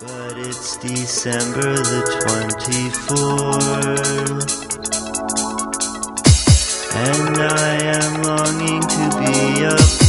But it's December the 24th, and I am longing to be a